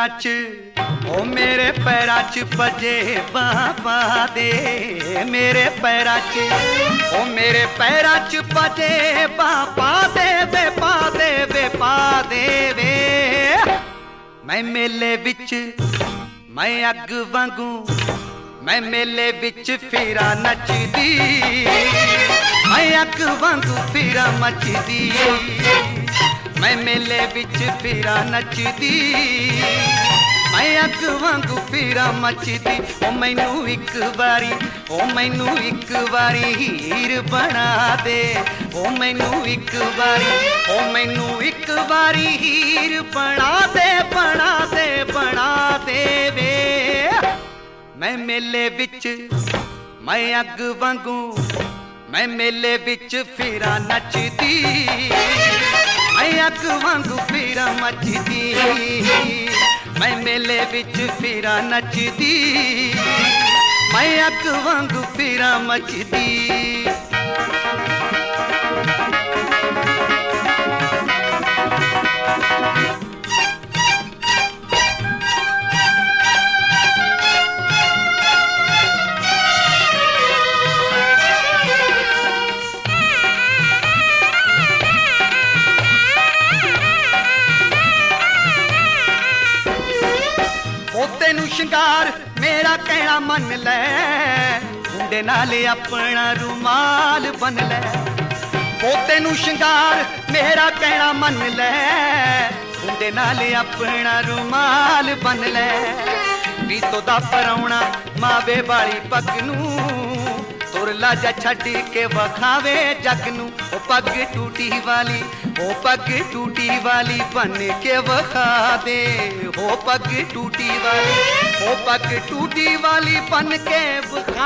पैरां च ओ मेरे पैरां च भजे बाबा दे मेरे पैरां च ओ मेरे पैरां च भजे बाबा दे वे पा दे वे पा दे वे मैं मेले विच मैं अग वांगू मैं मेले विच फिरा नचदी मैं अग वांगू फिरा मचदी मैं मेले विच फिरा नचदी मैं अग वांगू फिरा मचदी ओ मैनू एक बारी हीर बना दे ओ मैनू एक बारी हीर बना दे बना दे बना दे वे मैं मेले विच मैं अग वांगू मैं मेले विच फिरा नचदी मैं अग वांगू फिरा मचदी मैं मेले विच फिरा नचदी मैं अग वांगू फिरा मचदी तेनू शिंगार मेरा कहना मन लै मुंडे नाल अपना रुमाल बन लै ओ तेनू शिंगार मेरा कहना मन लै मुंडे नाल अपना रुमाल बन लै रीतो दा परौना मावे वाली पग नू तुर लाजा छड्ड के वखावे जग नू ओ पग टूटी वाली बन के वखा दे हो पग टूटी वाली बन के वखा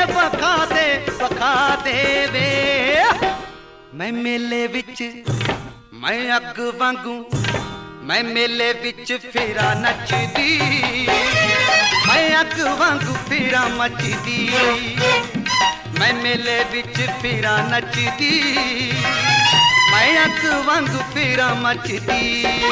दे वे मैं मेले विच मैं अग वांगू मैं मेले विच फिरा नचदी मैं अग वांगू फिरा मचदी मैं मेले विच फिरा नचदी मैं अग वांगू फिरा मचदी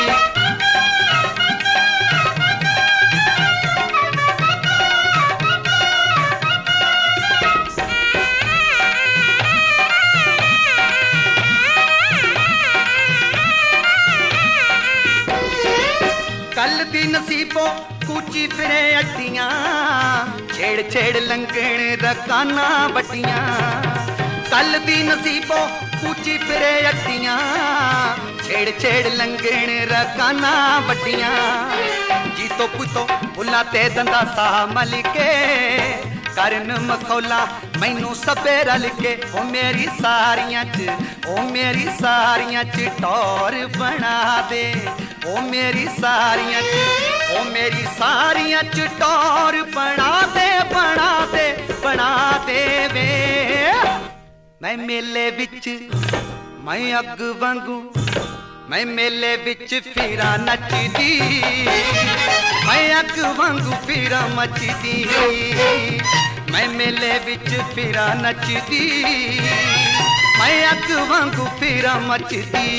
कल दी नसीबो कूची फिरे अड्डियां छेड़ छेड़ लंघण रकाना बट्टियां कल दी नसीबो कूची फिरे अड्डियां छेड़ छेड़ लंघण रकाना बट्टियां जीतो पुतो बुला ते दंदा सा मलिके करन मखौला मैनू सबे रल के ओ मेरी सारियां च टौर बना दे ओ मेरी सारियां च टौर बना दे वे मैं मेले विच मैं अग वांगू मैं मेले विच फिरा नचदी मैं अग वांगू फिरा मचदी मैं मेले विच फिरा नचदी मैं अग वांगू फिरा मचदी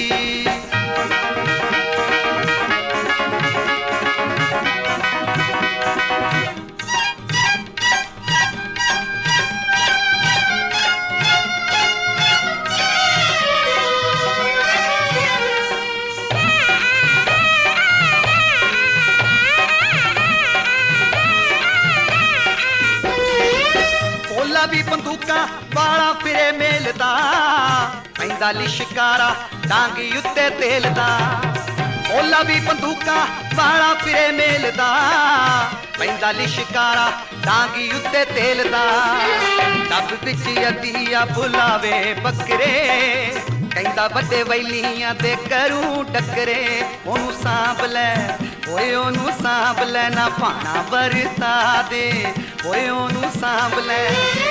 भी बंदूका वाला फिरे मेलदा पैंदा लिशकारा डांगी उत्ते तेलदा ओला भी बंदूका वाला फिरे मेलदा पैंदा लिशकारा डांगी उत्ते तेलदा डब विच अदिया बुलावे बकरे कहंदा वड्डे वैलियां दे करूं टकरे ओनू सांभ लै ओए ओनू सांभ लै ना पाना वरता दे ओए ओनू सांभ लै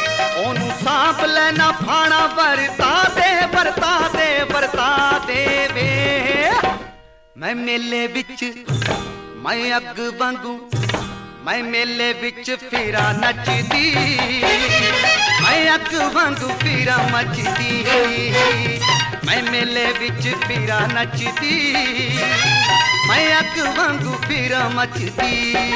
ना फाना वरता दे वे मैं मेले विच मैं अग वांगू मैं मेले विच फिरा नचदी मैं अग वांगू फिरा मचदी, मैं मेले विच फिरा नचदी, मैं अग वांगू फिरा मचदी।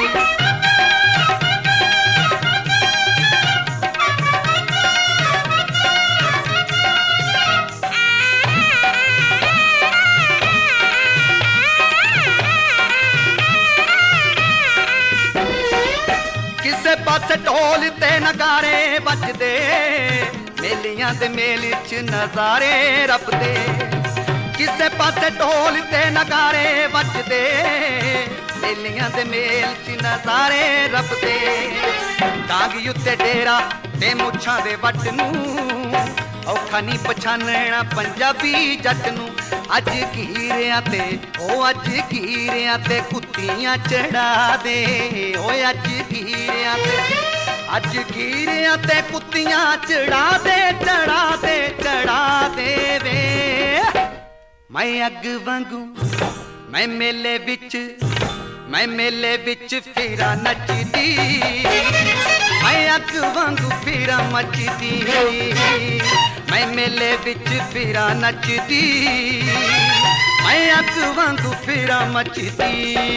किसे पासे ढोल ते नगारे बजदे, मेलियां दे मेल च नजारे रबदे। किसे पासे ढोल ते नगारे बजदे, मेलियां दे मेल च नजारे रबदे। डांगी उत्ते डेरा ते मुछां दे वट नूं, औखा नहीं पछानना पंजाबी जट नूं। अज कीरियां ते ओ अज कीरियां ते कुत्तियां चढ़ा दे, ओ अज कीरियां ते, अज कीरियां ते कुत्तियां चढ़ा दे, चढ़ा दे, चढ़ा दे वे। मैं अग वांगू मैं मेले विच, मैं मेले विच फिरा नचदी, मैं अग वांगू फिरा मचदी, मैं मेले विच फिरा नचदी, मैं अग वांगू फिरा मचदी।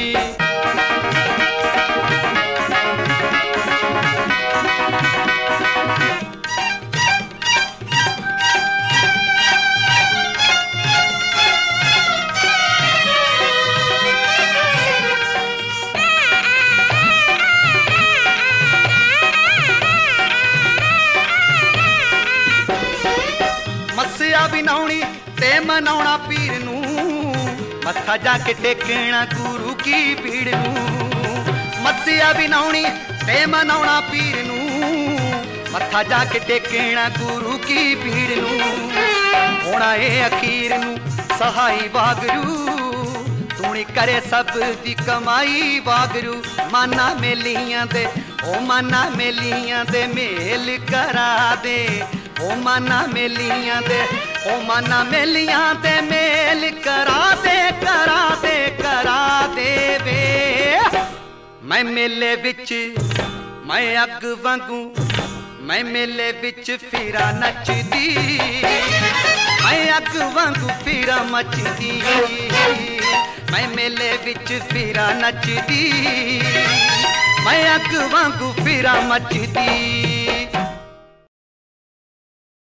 मस्सिया विनाउणी ते मनाउणा पीर नूं, मत्था जाके टेकना गुरु की भीड़ नूं। मस्सिया विनाउणी ते मनाउणा पीर नूं, मत्था जाके टेकना गुरु की भीड़ नूं। होना ए अखीर नूं सहाई वागरू, तूनी करे सब दी कमाई वागरू। माना मेलियां दे ओ माना मेलियां दे मेल करा दे, ओ माना मेलियां दे, ओ माना मेलियां दे मेल करा दे, करा दे, करा दे वे। मैं मेले विच मैं अग वांगू, मैं मेले विच फिरा नचदी, मैं अग वांगू फिरा मचदी, मैं मेले विच फिरा नचदी, मैं अग वांगू फिरा मचदी।